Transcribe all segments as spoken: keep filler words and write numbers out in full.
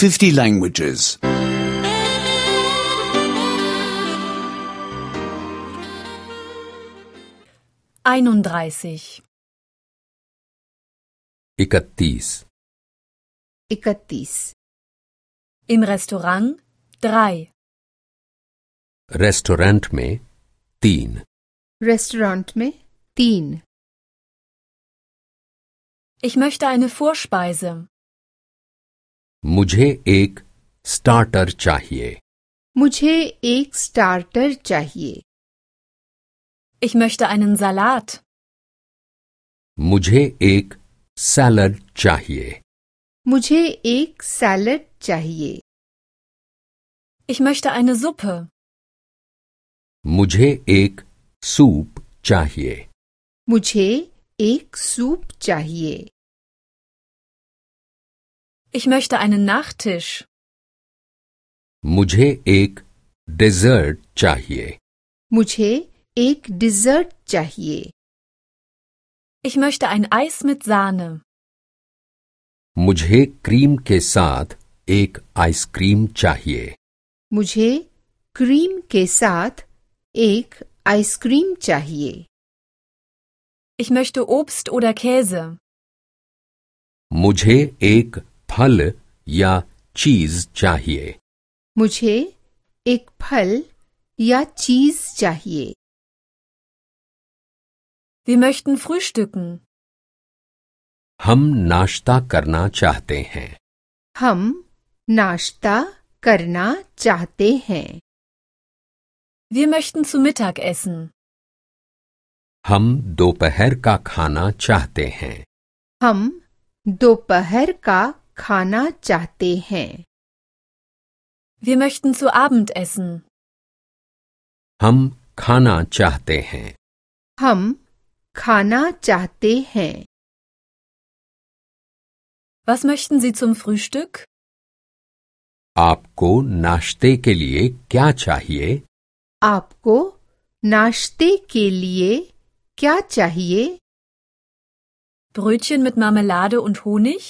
fifty languages. einunddreißig. इकतीस, इकतीस, Im Restaurant drei. Restaurant में तीन, रेस्टोरेंट में तीन, Ich möchte eine Vorspeise. मुझे एक स्टार्टर चाहिए, मुझे एक स्टार्टर चाहिए, Ich möchte einen Salat. मुझे एक सैलड चाहिए, मुझे एक सैलड चाहिए, Ich möchte eine Suppe. मुझे एक सूप चाहिए, मुझे एक सूप चाहिए, Ich möchte einen Nachtisch. मुझे एक डेजर्ट चाहिए, मुझे एक डिजर्ट चाहिए, Ich möchte ein Eis mit Sahne. मुझे क्रीम के साथ एक आइसक्रीम चाहिए, मुझे क्रीम के साथ एक आइसक्रीम चाहिए, Ich möchte Obst oder Käse. मुझे एक फल या चीज चाहिए, मुझे एक फल या चीज चाहिए, Wir möchten frühstücken. हम नाश्ता करना चाहते हैं, हम नाश्ता करना चाहते हैं, Wir möchten zu Mittag essen. हम दोपहर का खाना चाहते हैं, हम दोपहर का खाना चाहते हैं, Wir möchten zu Abend essen. हम खाना चाहते हैं, हम खाना चाहते हैं, Was möchten Sie zum Frühstück? आपको नाश्ते के लिए क्या चाहिए? आपको नाश्ते के लिए क्या चाहिए? Brötchen mit Marmelade und Honig?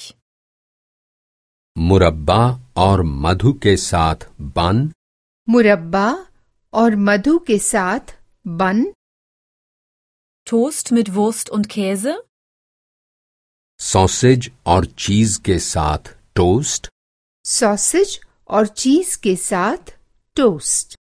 मुरब्बा और मधु के साथ बन, मुरब्बा और मधु के साथ बन, Toast mit Wurst und Käse? Sausage और चीज के साथ टोस्ट, सॉसेज और चीज के साथ टोस्ट,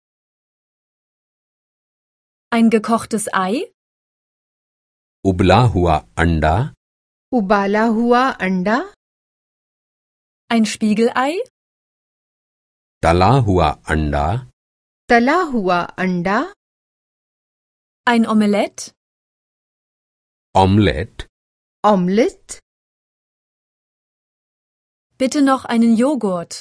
Ein gekochtes Ei? उबला हुआ अंडा, उबाला हुआ अंडा, Ein Spiegelei? तला हुआ अंडा, तला हुआ अंडा, Ein Omelett? Omelette, omelette, Bitte noch einen Joghurt.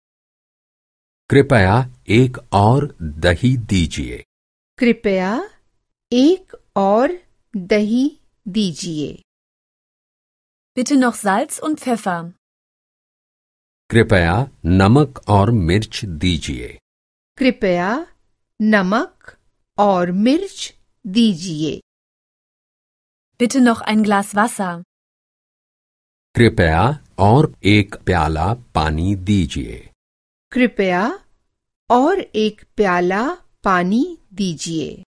कृपया एक और दही दीजिए, कृपया एक और दही दीजिए, Bitte noch Salz und Pfeffer. कृपया नमक और मिर्च दीजिए, कृपया नमक और मिर्च दीजिए, Bitte noch ein Glas Wasser. कृपया और एक प्याला पानी दीजिए, कृपया और एक प्याला पानी दीजिए।